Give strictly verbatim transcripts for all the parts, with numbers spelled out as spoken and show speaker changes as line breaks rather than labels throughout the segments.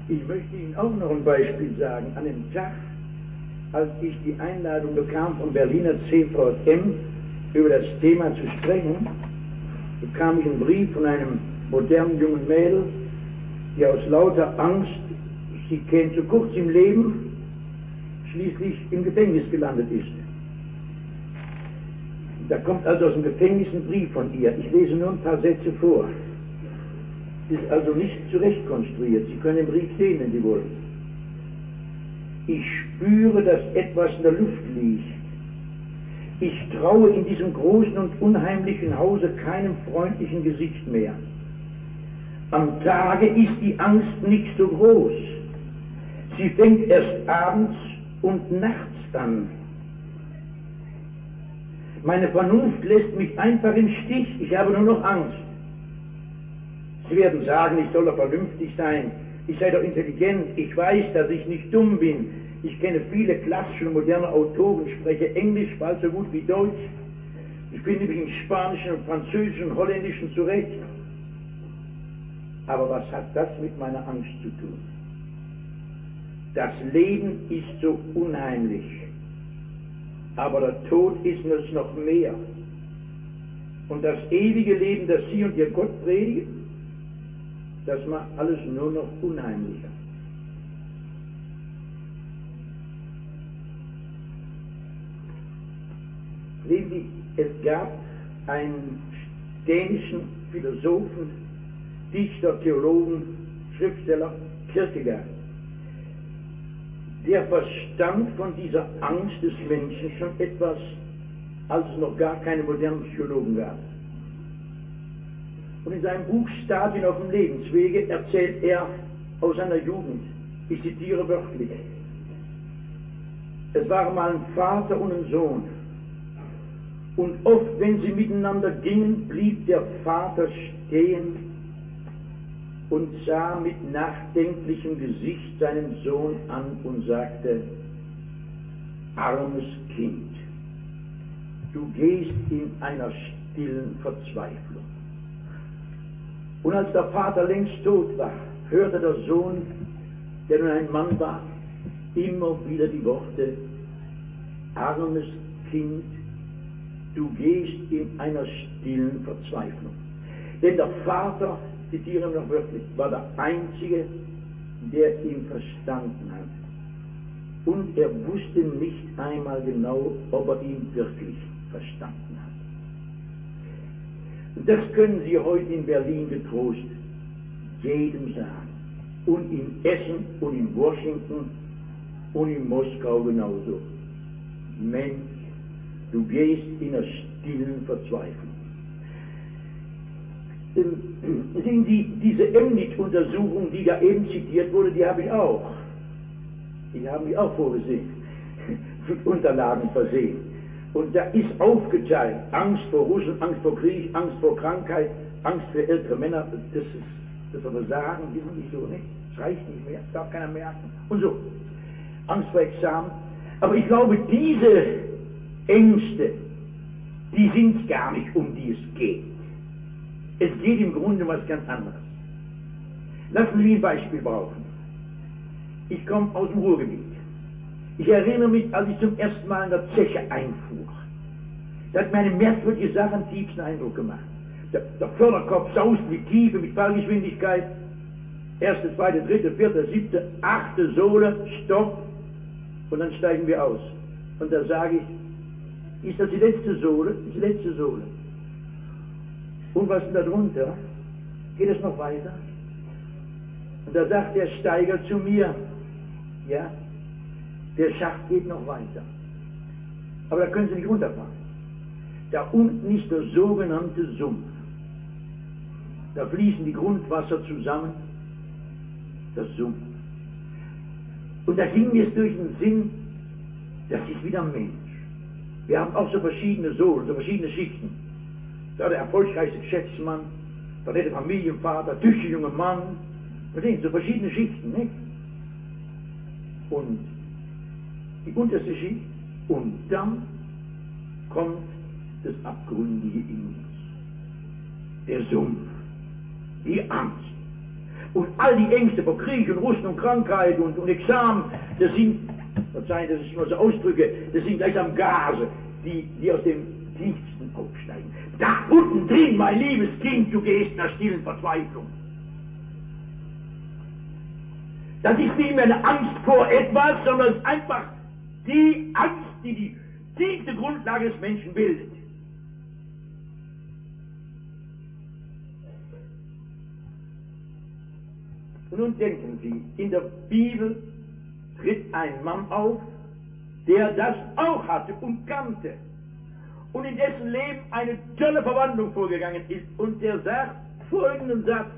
Ich möchte Ihnen auch noch ein Beispiel sagen. An dem Tag, als ich die Einladung bekam vom Berliner C V M, über das Thema zu sprechen, bekam ich einen Brief von einem modernen jungen Mädel, die aus lauter Angst, sie käme zu kurz im Leben, schließlich im Gefängnis gelandet ist. Da kommt also aus dem Gefängnis ein Brief von ihr. Ich lese nur ein paar Sätze vor. Ist also nicht zurecht konstruiert. Sie können den Brief sehen, wenn Sie wollen. Ich spüre, dass etwas in der Luft liegt. Ich traue in diesem großen und unheimlichen Hause keinem freundlichen Gesicht mehr. Am Tage ist die Angst nicht so groß. Sie fängt erst abends und nachts an. Meine Vernunft lässt mich einfach im Stich. Ich habe nur noch Angst. Sie werden sagen, ich soll doch vernünftig sein. Ich sei doch intelligent. Ich weiß, dass ich nicht dumm bin. Ich kenne viele klassische und moderne Autoren, spreche Englisch bald so gut wie Deutsch. Ich finde mich im Spanischen und Französischen und Holländischen zurecht. Aber was hat das mit meiner Angst zu tun? Das Leben ist so unheimlich. Aber der Tod ist es noch mehr. Und das ewige Leben, das Sie und Ihr Gott predigen, das macht alles nur noch unheimlicher. Sehen Sie, es gab einen dänischen Philosophen, Dichter, Theologen, Schriftsteller, Kierkegaard. Der verstand von dieser Angst des Menschen schon etwas, als es noch gar keine modernen Psychologen gab. Und in seinem Buch Stadien auf dem Lebenswege erzählt er aus seiner Jugend. Ich zitiere wörtlich. Es waren mal ein Vater und ein Sohn. Und oft, wenn sie miteinander gingen, blieb der Vater stehen und sah mit nachdenklichem Gesicht seinen Sohn an und sagte: Armes Kind, du gehst in einer stillen Verzweiflung. Und als der Vater längst tot war, hörte der Sohn, der nun ein Mann war, immer wieder die Worte: Armes Kind, du gehst in einer stillen Verzweiflung. Denn der Vater, zitiere noch wörtlich, war der Einzige, der ihn verstanden hat. Und er wusste nicht einmal genau, ob er ihn wirklich verstanden hat. Und das können Sie heute in Berlin getrost jedem sagen. Und in Essen und in Washington und in Moskau genauso. Mensch, du gehst in einer stillen Verzweiflung. Sehen Sie, diese Emnit-Untersuchung, die da eben zitiert wurde, die habe ich auch. Die haben mich auch vorgesehen, mit Unterlagen versehen. Und da ist aufgeteilt: Angst vor Russen, Angst vor Krieg, Angst vor Krankheit, Angst für ältere Männer. Das ist das Versagen, die sind nicht so, nicht? Das reicht nicht mehr, das darf keiner merken. Und so, Angst vor Examen. Aber ich glaube, diese Ängste, die sind es gar nicht, um die es geht. Es geht im Grunde um was ganz anderes. Lassen Sie mich ein Beispiel brauchen. Ich komme aus dem Ruhrgebiet. Ich erinnere mich, als ich zum ersten Mal in der Zeche einfuhr. Das hat mir eine merkwürdige Sache am tiefsten Eindruck gemacht. Der, der Förderkopf saust mit Tiefe, mit Fallgeschwindigkeit. Erste, zweite, dritte, vierte, siebte, achte Sohle, Stopp. Und dann steigen wir aus. Und da sage ich: Ist das die letzte Sohle? Das ist die letzte Sohle. Und was ist da drunter? Geht es noch weiter? Und da sagt der Steiger zu mir: Ja, der Schacht geht noch weiter. Aber da können Sie nicht runterfahren. Da unten ist der sogenannte Sumpf. Da fließen die Grundwasser zusammen. Das Sumpf. Und da ging mir es durch den Sinn, das ist wieder Mensch. Wir haben auch so verschiedene Sohlen, so verschiedene Schichten. Da der erfolgreichste Geschäftsmann, da der Familienvater, tüchtige junge Mann. Verstehen Sie, so verschiedene Schichten, nicht? Und die unterste Schicht, und dann kommt das Abgründige in uns. Der Sumpf, die Angst. Und all die Ängste vor Krieg und Rüstung und Krankheit und, und Examen, das sind, verzeihen, dass ich nur so ausdrücke, das sind gleichsam Gase, die, die aus dem Tiefsten aufsteigen. Da unten drin, mein liebes Kind, du gehst in der stillen Verzweiflung. Das ist nicht mehr eine Angst vor etwas, sondern es ist einfach die Angst, die die tiefste Grundlage des Menschen bildet. Und nun denken Sie, in der Bibel tritt ein Mann auf, der das auch hatte und kannte und in dessen Leben eine tolle Verwandlung vorgegangen ist, und der sagt folgenden Satz: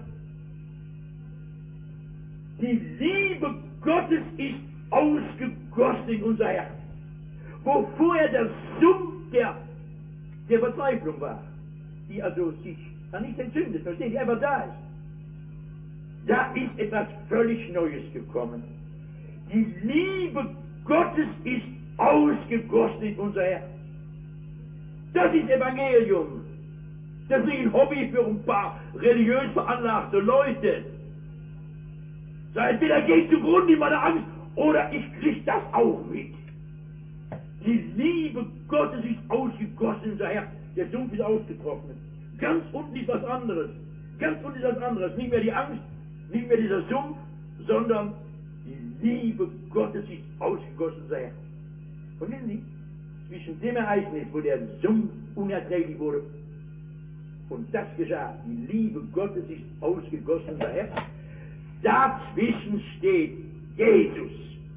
Die Liebe Gottes ist ausgegossen in unser Herz, wo vorher der Sumpf der, der Verzweiflung war, die also sich dann nicht entzündet, verstehen, die einfach da ist. Da ist etwas völlig Neues gekommen. Die Liebe Gottes ist ausgegossen in unser Herz. Das ist Evangelium. Das ist nicht ein Hobby für ein paar religiös veranlagte Leute. So, entweder gehe ich zugrunde in meiner Angst oder ich kriege das auch mit. Die Liebe Gottes ist ausgegossen in unser Herz. Der Sumpf ist ausgetrocknet. Ganz unten ist was anderes. Ganz unten ist was anderes. Nicht mehr die Angst, nicht mehr dieser Sumpf, sondern die Liebe Gottes ist ausgegossen in unser Herz. Und wissen Sie, zwischen dem Ereignis, wo der Sumpf unerträglich wurde, und das geschah, die Liebe Gottes ist ausgegossen in unser Herz, dazwischen steht Jesus.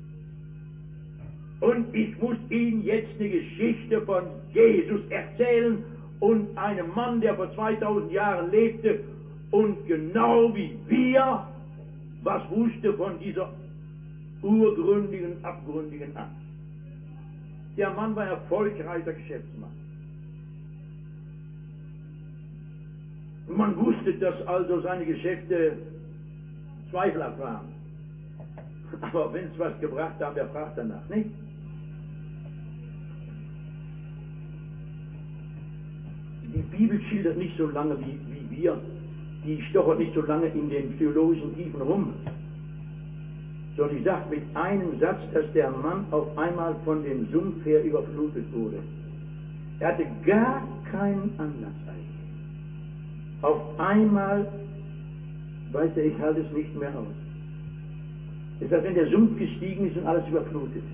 Und ich muss Ihnen jetzt eine Geschichte von Jesus erzählen und einem Mann, der vor zweitausend Jahren lebte und genau wie wir was wusste von dieser urgründigen, abgründigen Angst. Der Mann war ein erfolgreicher Geschäftsmann. Man wusste, dass also seine Geschäfte zweifelhaft waren. Aber wenn es was gebracht hat, wer fragt danach, nicht? Die Bibel schildert nicht so lange wie, wie wir, die stochert nicht so lange in den theologischen Tiefen rum, sondern die sagt mit einem Satz, dass der Mann auf einmal von dem Sumpf her überflutet wurde. Er hatte gar keinen Anlass eigentlich. Auf einmal weiß er, ich halte es nicht mehr aus. Es ist, als wenn der Sumpf gestiegen ist und alles überflutet.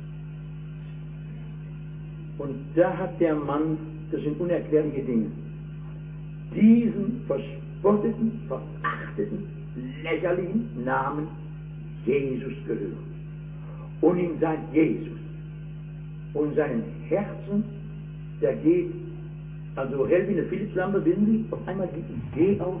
Und da hat der Mann, das sind unerklärliche Dinge, diesen verspotteten, verachteten, lächerlichen Namen Jesus gehört. Und in sein Jesus und in seinem Herzen, da geht, also hell wie eine Philipslampe, wissen Sie, auf einmal die Idee auf,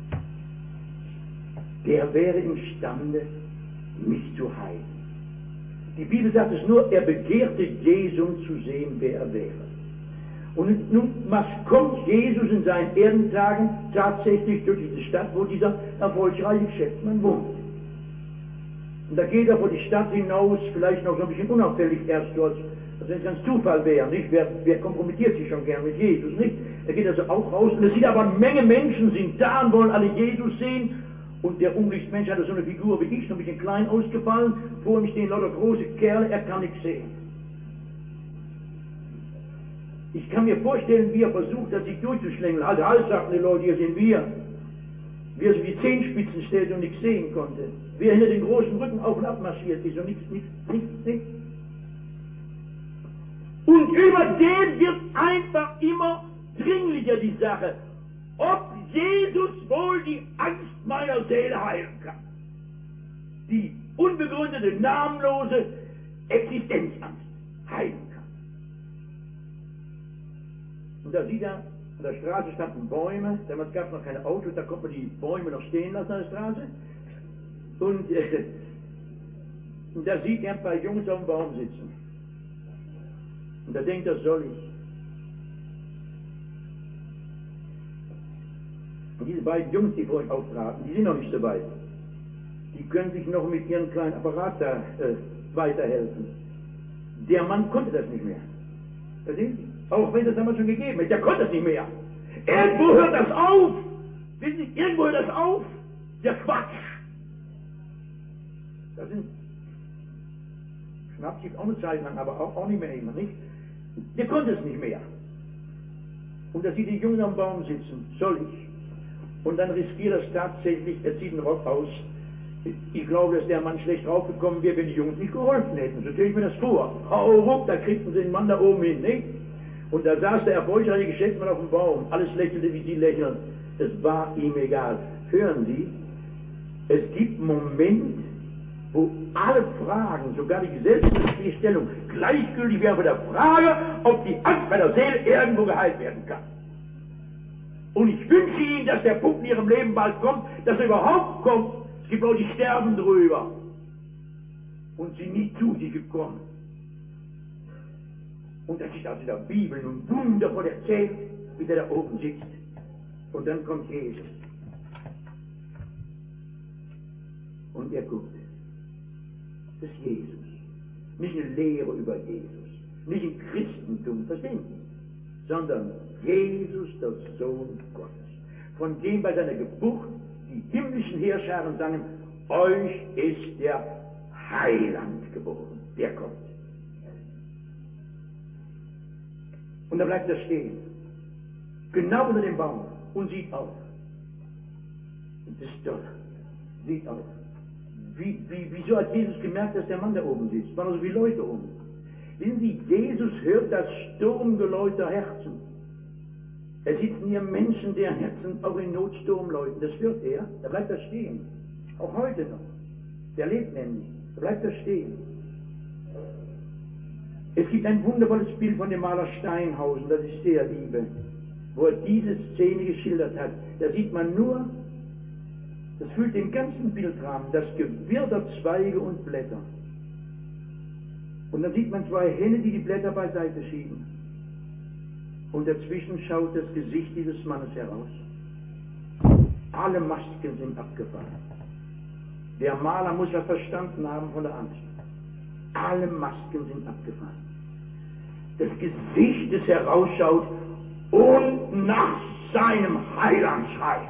der wäre imstande, mich zu heilen. Die Bibel sagt es nur, er begehrte Jesus zu sehen, wer er wäre. Und nun, was kommt Jesus in seinen Erdentagen tatsächlich durch diese Stadt, wo dieser erfolgreiche Geschäftsmann wohnt? Und da geht er vor die Stadt hinaus, vielleicht noch so ein bisschen unauffällig erst dort, als wenn es ganz Zufall wäre, nicht? Wer, wer kompromittiert sich schon gern mit Jesus, nicht? Er geht also auch raus, und es sieht aber, eine Menge Menschen sind da und wollen alle Jesus sehen. Und der Unglücksmensch hatte so eine Figur wie ich, so ein bisschen klein ausgefallen, vor ihm stehen lauter große Kerle, er kann nichts sehen. Ich kann mir vorstellen, wie er versucht hat, sich durchzuschlängeln. Halt, halt, sagten die Leute, hier sind wir. Wie er so die Zehenspitzen stellte und nichts sehen konnte. Wie er hinter den großen Rücken auf und ab marschiert ist und nichts, nichts, nichts, nichts. Und über dem wird einfach immer dringlicher die Sache, ob Jesus wohl die Angst meiner Seele heilen kann. Die unbegründete, namenlose Existenzangst heilen kann. Und da sieht er, an der Straße standen Bäume, damals gab es noch keine Autos, da konnte man die Bäume noch stehen lassen an der Straße. Und, äh, und da sieht er ein paar Jungs auf dem Baum sitzen. Und da denkt er, soll ich? Und diese beiden Jungs, die vor ihm auftraten, die sind noch nicht so weit. Die können sich noch mit ihrem kleinen Apparat da äh, weiterhelfen. Der Mann konnte das nicht mehr. Verstehen Sie? Auch wenn das damals schon gegeben ist, der konnte das nicht mehr. Irgendwo hört das auf. Wissen Sie, irgendwo hört das auf. Der Quatsch. Das sind Schnaps gibt auch eine Zeit lang, aber auch, auch nicht mehr immer, nicht? Der konnte es nicht mehr. Und da sieht die Jungen am Baum sitzen, soll ich? Und dann riskiert das tatsächlich, er zieht einen Rock aus. Ich glaube, dass der Mann schlecht draufgekommen wäre, wenn die Jungs nicht geholfen hätten. So stelle ich mir das vor. Hau ruck, da kriegten sie den Mann da oben hin, nicht? Und da saß der erfolgreiche Geschäftsmann auf dem Baum. Alles lächelte, wie sie lächeln. Es war ihm egal. Hören Sie, es gibt einen Moment, wo alle Fragen, sogar die gesellschaftliche Stellung, gleichgültig wäre bei der Frage, ob die Angst bei der Seele irgendwo geheilt werden kann. Und ich wünsche Ihnen, dass der Punkt in Ihrem Leben bald kommt, dass er überhaupt kommt. Es gibt Leute, die sterben drüber und sind nie zu sich gekommen. Und das ist also in der Bibel nun wundervoll erzählt, wie der da oben sitzt. Und dann kommt Jesus. Und er guckt. Das ist Jesus. Nicht eine Lehre über Jesus. Nicht ein Christentum, verstehen Sie? Sondern Jesus, der Sohn Gottes. Von dem bei seiner Geburt die himmlischen Heerscharen sangen, euch ist der Heiland geboren. Der kommt. Und da bleibt er stehen. Genau unter dem Baum. Und sieht auf. Und das ist toll. Sieht auf. Wie, wie, wieso hat Jesus gemerkt, dass der Mann da oben sitzt? Es waren so viele Leute oben. Wissen Sie, Jesus hört das Sturmgeläut der Herzen. Er sieht in ihrem Menschen, deren Herzen auch in Notsturm läuten. Das hört er, da bleibt er stehen. Auch heute noch. Der lebt nämlich. Da bleibt er stehen. Es gibt ein wundervolles Bild von dem Maler Steinhausen, das ich sehr liebe, wo er diese Szene geschildert hat. Da sieht man nur, das füllt den ganzen Bildrahmen, das Gewirr der Zweige und Blätter. Und dann sieht man zwei Hände, die die Blätter beiseite schieben. Und dazwischen schaut das Gesicht dieses Mannes heraus. Alle Masken sind abgefallen. Der Maler muss ja verstanden haben von der Angst. Alle Masken sind abgefallen. Das Gesicht, das herausschaut und nach seinem Heiland schreit.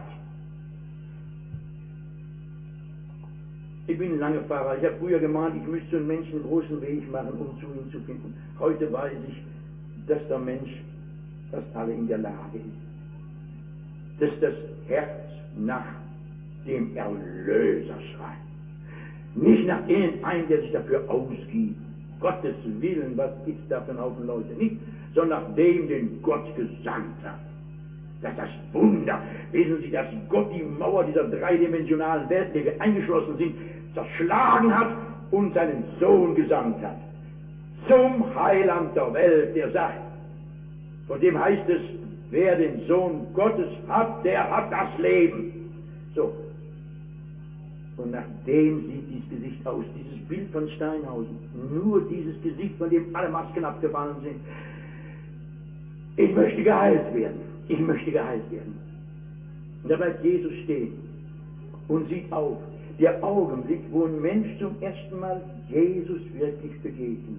Ich bin ein Langefahrer. Ich habe früher gemahnt, ich müsste einen Menschen einen großen Weg machen, um zu ihm zu finden. Heute weiß ich, dass der Mensch fast alle in der Lage ist. Dass das Herz nach dem Erlöser schreit. Nicht nach irgendeinem, der sich dafür ausgibt. Gottes Willen, was gibt's da für einen Haufen Leute? Nicht, sondern nach dem, den Gott gesandt hat. Das ist das Wunder. Wissen Sie, dass Gott die Mauer dieser dreidimensionalen Welt, in der wir eingeschlossen sind, zerschlagen hat und seinen Sohn gesandt hat. Zum Heiland der Welt, der sagt, von dem heißt es, wer den Sohn Gottes hat, der hat das Leben. So. Und nach dem sieht dieses Gesicht aus, dieses Bild von Steinhausen. Nur dieses Gesicht, von dem alle Masken abgefallen sind. Ich möchte geheilt werden. Ich möchte geheilt werden. Und da bleibt Jesus stehen und sieht auf. Der Augenblick, wo ein Mensch zum ersten Mal Jesus wirklich begegnet.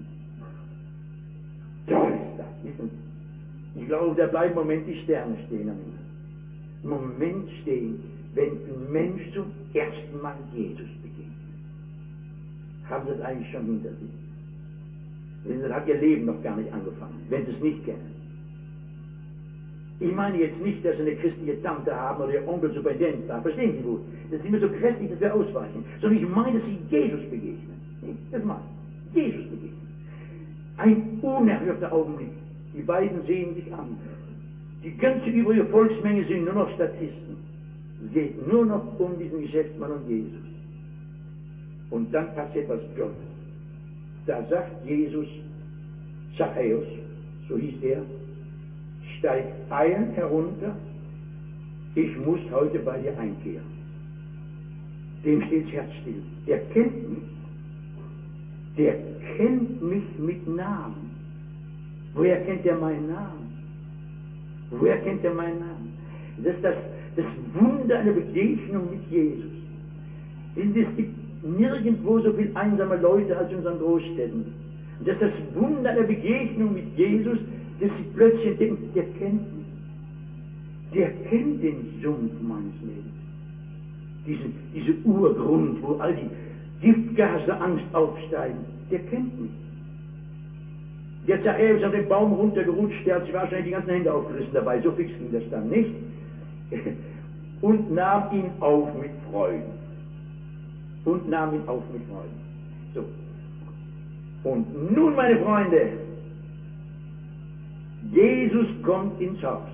Toll ist das, wissen Sie? Ich glaube, da bleiben im Moment die Sterne stehen am Himmel. Im Moment stehen, wenn ein Mensch zum ersten Mal Jesus begegnet. Haben Sie es eigentlich schon hinter sich? Wissen Sie, das hat Ihr Leben noch gar nicht angefangen, wenn Sie es nicht kennen. Ich meine jetzt nicht, dass Sie eine christliche Tante haben oder Ihr Onkel Superintendent war. Verstehen Sie wohl? Das ist immer so christlich, dass wir ausweichen. Sondern ich meine, dass Sie Jesus begegnen. Das meine ich. Jesus begegnen. Ein unerhörter Augenblick. Die beiden sehen sich an. Die ganze übrige Volksmenge sind nur noch Statisten. Es geht nur noch um diesen Geschäftsmann und Jesus. Und dann passiert was Tolles. Da sagt Jesus, Zachäus, so hieß er, steig ein herunter, ich muss heute bei dir einkehren. Dem steht das Herz still. Der kennt mich. Der kennt mich mit Namen. Woher kennt er meinen Namen? Woher kennt er meinen Namen? Das ist das, das Wunder einer Begegnung mit Jesus. Es gibt nirgendwo so viele einsame Leute als in unseren Großstädten. Das ist das Wunder einer Begegnung mit Jesus, dass sie plötzlich denken, der kennt mich. Der kennt den Sumpf meines Lebens. Diesen, diese Urgrund, wo all die Giftgase, Angst aufsteigen, der kennt mich. Der Zachäus auf den Baum runtergerutscht, der hat sich wahrscheinlich die ganzen Hände aufgerissen dabei, so fix ging das dann nicht. Und nahm ihn auf mit Freuden. Und nahm ihn auf mit Freuden. So. Und nun, meine Freunde, Jesus kommt ins Haus.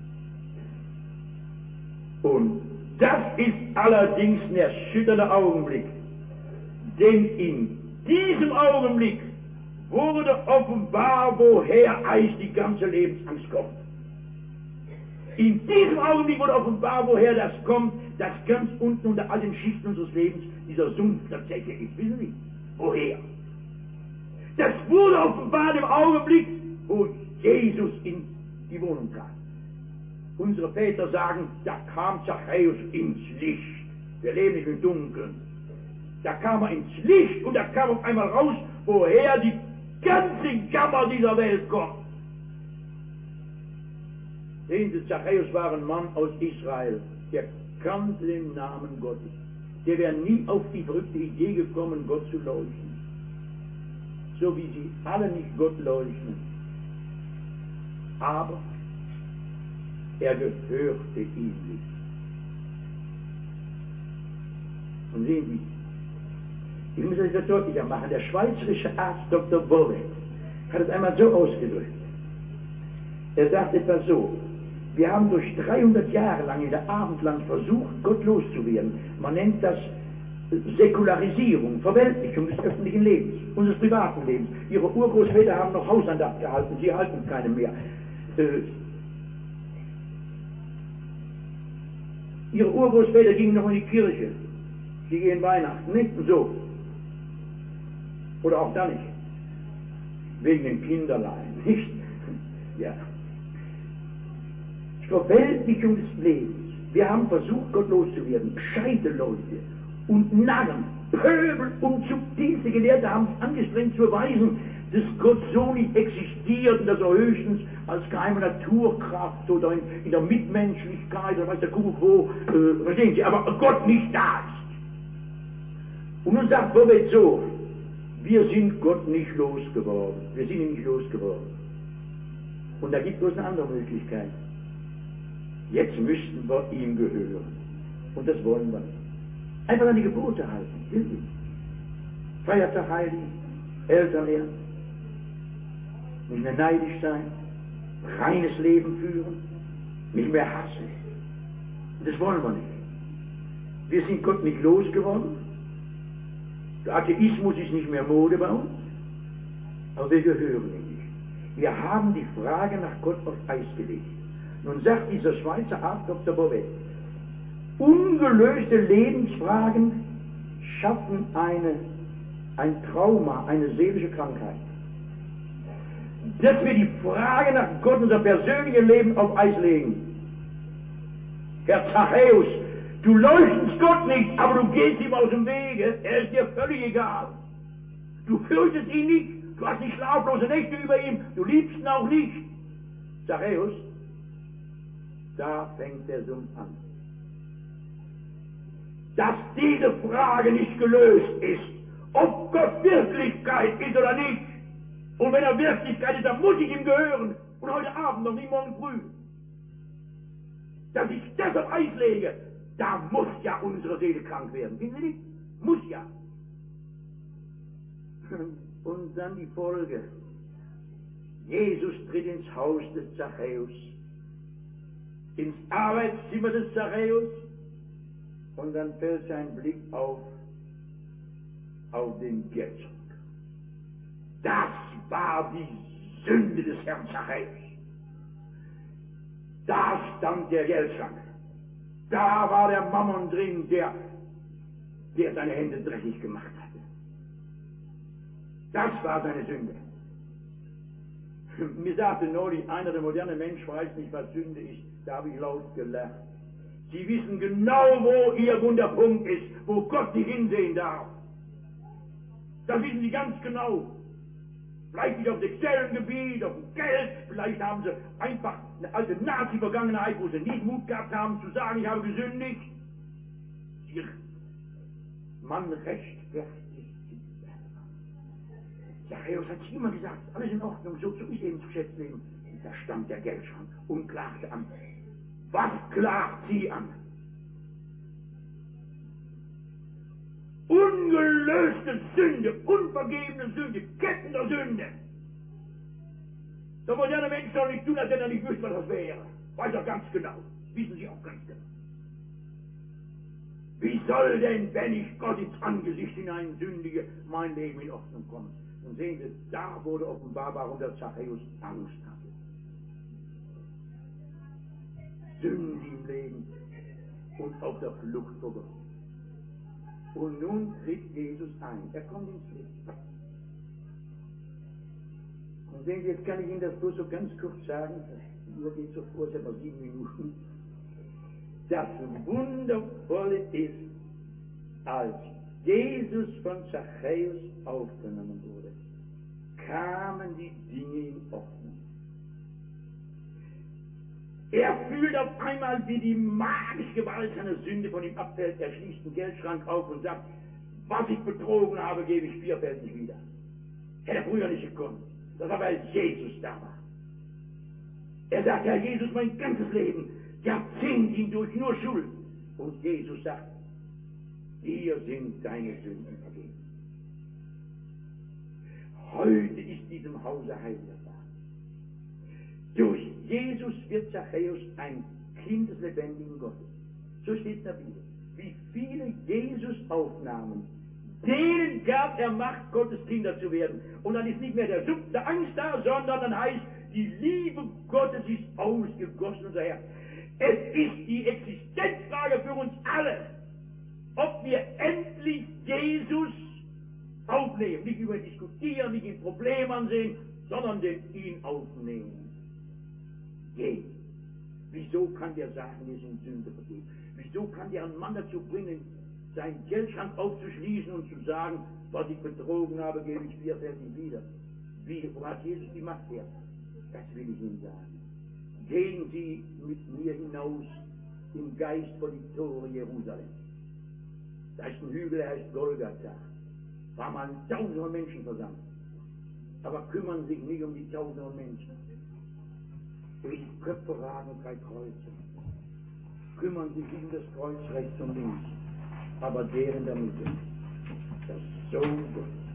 Und das ist allerdings ein erschütternder Augenblick. Denn in diesem Augenblick wurde offenbar, woher eigentlich die ganze Lebensangst kommt. In diesem Augenblick wurde offenbar, woher das kommt, dass ganz unten unter all den Schichten unseres Lebens dieser Sumpf tatsächlich ist. Wissen Sie? Woher? Das wurde offenbar im Augenblick, wo Jesus in die Wohnung kam. Unsere Väter sagen, da kam Zachäus ins Licht. Wir leben nicht im Dunkeln. Da kam er ins Licht und da kam auf einmal raus, woher die ganze Jammer dieser Welt kommt. Sehen Sie, Zachäus war ein Mann aus Israel, der kannte den Namen Gottes. Der wäre nie auf die verrückte Idee gekommen, Gott zu leuchten. So wie sie alle nicht Gott leuchten. Aber er gehörte ihm nicht. Und sehen Sie, ich muss das etwas deutlicher machen, der schweizerische Arzt Doktor Bovet hat es einmal so ausgedrückt. Er sagt etwa so: Wir haben durch dreihundert Jahre lang in der Abendland versucht, Gott loszuwerden. Man nennt das Säkularisierung, Verweltlichung des öffentlichen Lebens, unseres privaten Lebens. Ihre Urgroßväter haben noch Hausandacht gehalten, sie halten keine mehr. Äh, ihre Urgroßväter gingen noch in die Kirche. Sie gehen Weihnachten, nicht so. Oder auch da nicht. Wegen den Kinderlein, nicht? Ja. Verweltlichung des Lebens. Wir haben versucht, Gott loszuwerden. Gescheite Leute und Narren, Pöbel und subtilste Gelehrte haben es angestrengt zu beweisen, dass Gott so nicht existiert und dass er höchstens als geheime Naturkraft oder in, in der Mitmenschlichkeit oder weiß der Kuckuck wo, äh, verstehen Sie, aber Gott nicht da ist. Und nun sagt Bovet so: Wir sind Gott nicht losgeworden. Wir sind ihn nicht losgeworden. Und da gibt es bloß eine andere Möglichkeit. Jetzt müssten wir ihm gehören. Und das wollen wir nicht. Einfach an die Gebote halten. Wirklich. Feiertag heiligen, Eltern ehren, nicht mehr neidisch sein, reines Leben führen, nicht mehr hassen. Und das wollen wir nicht. Wir sind Gott nicht losgeworden. Der Atheismus ist nicht mehr Mode bei uns. Aber wir gehören ihm nicht. Wir haben die Frage nach Gott auf Eis gelegt. Nun sagt dieser Schweizer Arzt Doktor Bovet, ungelöste Lebensfragen schaffen eine, ein Trauma, eine seelische Krankheit. Dass wir die Frage nach Gott, unser persönliches Leben auf Eis legen. Herr Zachäus, du leuchtest Gott nicht, aber du gehst ihm aus dem Wege, er ist dir völlig egal. Du fürchtest ihn nicht, du hast nicht schlaflose Nächte über ihm, du liebst ihn auch nicht. Zachäus, da fängt der Sumpf an. Dass diese Frage nicht gelöst ist, ob Gott Wirklichkeit ist oder nicht. Und wenn er Wirklichkeit ist, dann muss ich ihm gehören. Und heute Abend, noch nicht morgen früh. Dass ich das auf Eis lege, da muss ja unsere Seele krank werden. Finden Sie nicht? Muss ja. Und dann die Folge. Jesus tritt ins Haus des Zachäus, ins Arbeitszimmer des Zachäus, und dann fällt sein Blick auf, auf den Geldschrank. Das war die Sünde des Herrn Zachäus. Da stand der Geldschrank. Da war der Mammon drin, der, der seine Hände dreckig gemacht hatte. Das war seine Sünde. Mir sagte neulich einer, der moderne Mensch weiß nicht, was Sünde ist. Da habe ich laut gelacht. Sie wissen genau, wo ihr Wunderpunkt ist, wo Gott nicht hinsehen darf. Das wissen Sie ganz genau. Vielleicht nicht auf sexuellem Gebiet, auf dem Geld, vielleicht haben Sie einfach eine alte Nazi-Vergangenheit, wo Sie nie Mut gehabt haben zu sagen, ich habe gesündigt. Ihr Mann recht fertig werden. Zachäus hat sich immer gesagt, alles in Ordnung, so, so ist eben zu Schätzleben. Da stand der Geldschrank und klagte an. Was klagt sie an? Ungelöste Sünde, unvergebene Sünde, Ketten der Sünde. Der moderne Mensch soll nicht tun, als wenn er nicht wüsste, was das wäre. Weiß er ganz genau. Wissen Sie auch ganz genau. Wie soll denn, wenn ich Gott ins Angesicht hinein sündige, mein Leben in Ordnung kommen? Und sehen Sie, da wurde offenbar, warum der Zachäus Angst hatte. Sünde im Leben und auf der Flucht vor Gott. Und nun tritt Jesus ein. Er kommt ins Leben. Und sehen Sie, jetzt kann ich Ihnen das bloß so ganz kurz sagen, die Uhr geht so vor, es hat noch sieben Minuten. Das Wundervolle ist, als Jesus von Zachäus aufgenommen wurde, kamen die Dinge in Ordnung. Er fühlt auf einmal, wie die magische Gewalt seiner Sünde von ihm abfällt. Er schließt den Geldschrank auf und sagt, was ich betrogen habe, gebe ich vierfältig wieder. Hätte er früher nicht gekonnt. Das war, weil Jesus da war. Er sagt, Herr Jesus, mein ganzes Leben, Jahrzehnte hindurch nur Schuld. Und Jesus sagt, dir sind deine Sünden vergeben. Heute ist diesem Hause Heil da. Durch Jesus wird Zachäus ein Kind des lebendigen Gottes. So steht es in der Bibel. Wie viele Jesus aufnahmen, denen gab er Macht, Gottes Kinder zu werden. Und dann ist nicht mehr der Sumpf der Angst da, sondern dann heißt, die Liebe Gottes ist ausgegossen in unser Herz. Es ist die Existenzfrage für uns alle, ob wir endlich Jesus aufnehmen. Nicht über ihn diskutieren, nicht ihn Problem ansehen, sondern den ihn aufnehmen. Je. Wieso kann der sagen, wir sind Sünde vergeben? Wieso kann der einen Mann dazu bringen, seinen Geldschrank aufzuschließen und zu sagen, was ich betrogen habe, gebe ich vierfältig wieder? Wie, wo hat Jesus die Macht her? Das will ich Ihnen sagen. Gehen Sie mit mir hinaus im Geist vor die Tore Jerusalem. Da ist ein Hügel, der heißt Golgatha. War mal tausende von Menschen versammelt. Aber kümmern sich nicht um die tausende von Menschen. Durch die Köpfe ragen drei Kreuze. Kümmern sich nicht um das Kreuz rechts und links. Aber der in der Mitte, das Sohn Gottes.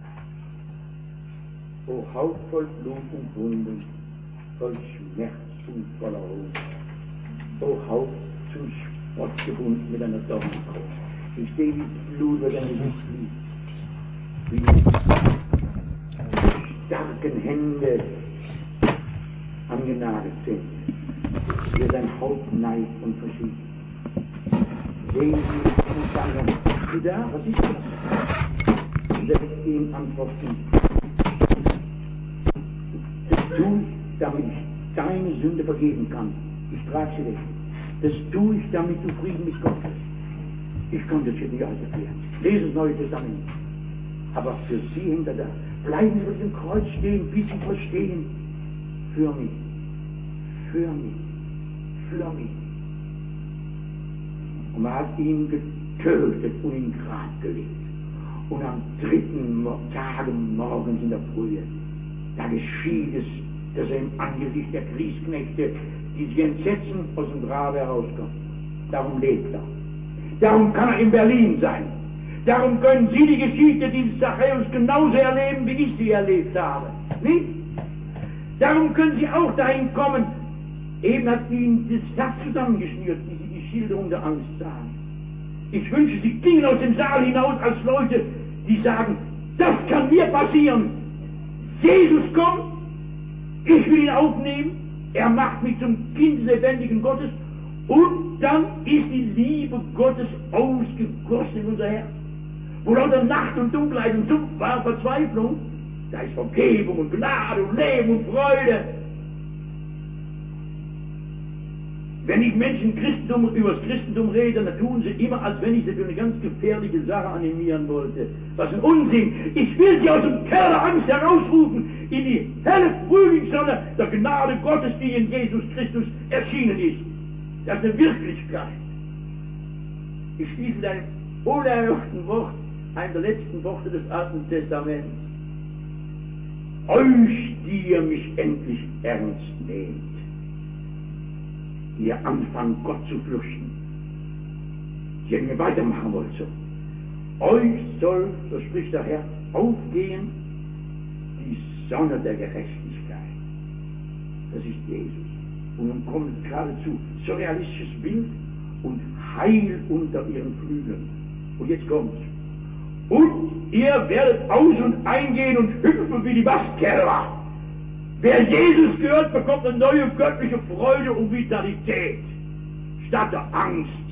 O Haut voll Blut und Wunden, voll Schmerz und voller Ruhe. O Haut zum Spott gebunden mit einer Dornenkrone. Ich sehe, wie Blut über deine Gesicht fließt. Wie die starken Hände angenagelt sind. Wie er sein Haupt neigt und verschiebt. Sehen Sie und sagen, bist du da? Was ist das? Und er wird ihm antworten. Das tue ich, damit ich deine Sünde vergeben kann. Ich trage sie weg. Das tue ich, damit du Frieden mit Gott hast. Ich kann das hier nicht alles erklären. Lesen das Neue Testament. Aber für Sie hinter da. Bleiben Sie auf dem Kreuz stehen, bis Sie verstehen. Für mich. Für mich. Für mich. Und man hat ihn getötet und in den Grab gelegt. Und am dritten Tage morgens in der Frühe, da geschieht es, dass er im Angesicht der Kriegsknechte, die sich entsetzen, aus dem Grab herauskommt. Darum lebt er. Darum kann er in Berlin sein. Darum können Sie die Geschichte dieses Zachäus genauso erleben, wie ich sie erlebt habe. Nicht? Darum können Sie auch dahin kommen. Eben hat Ihnen das Herz zusammengeschnürt, wie Sie die Schilderung der Angst sahen. Ich wünsche, Sie gingen aus dem Saal hinaus als Leute, die sagen, das kann mir passieren. Jesus kommt, ich will ihn aufnehmen, er macht mich zum Kind des lebendigen Gottes und dann ist die Liebe Gottes ausgegossen in unser Herz. Wo lauter Nacht und Dunkelheit und Sumpf war, Verzweiflung, da ist Vergebung und Gnade und Leben und Freude. Wenn ich Menschen Christentum, über das Christentum rede, dann tun sie immer, als wenn ich sie für eine ganz gefährliche Sache animieren wollte. Was ein Unsinn! Ich will sie aus dem Keller der Angst herausrufen, in die helle Frühlingssonne der Gnade Gottes, die in Jesus Christus erschienen ist. Das ist eine Wirklichkeit. Ich schließe mit einem unerhörten Wort Eine der letzten Worte des Alten Testaments. Euch, die ihr mich endlich ernst nehmt, die ihr anfangt, Gott zu fürchten, die ihr mir weitermachen wollt so. Euch soll, so spricht der Herr, aufgehen die Sonne der Gerechtigkeit. Das ist Jesus. Und nun kommt geradezu surrealistisches Bild und Heil unter ihren Flügeln. Und jetzt kommt's. Und ihr werdet aus und eingehen und hüpfen wie die Mastkerler. Wer Jesus gehört, bekommt eine neue göttliche Freude und Vitalität. Statt der Angst